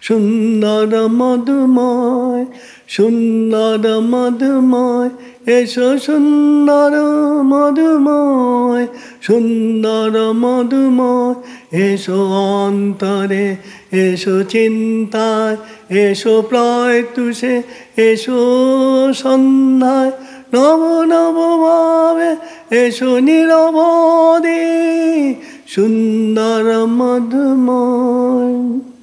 সুন্দর মধুময়, সুন্দর মধুময়, এসো সুন্দর মধুময়, সুন্দর মধুময়, এসো অন্তরে, এসো চিন্তায়, এসো প্রত্যুষে, এসো সন্ধ্যায়, নব নব ভাবে এসো নিরবধি, সুন্দর মধুময়।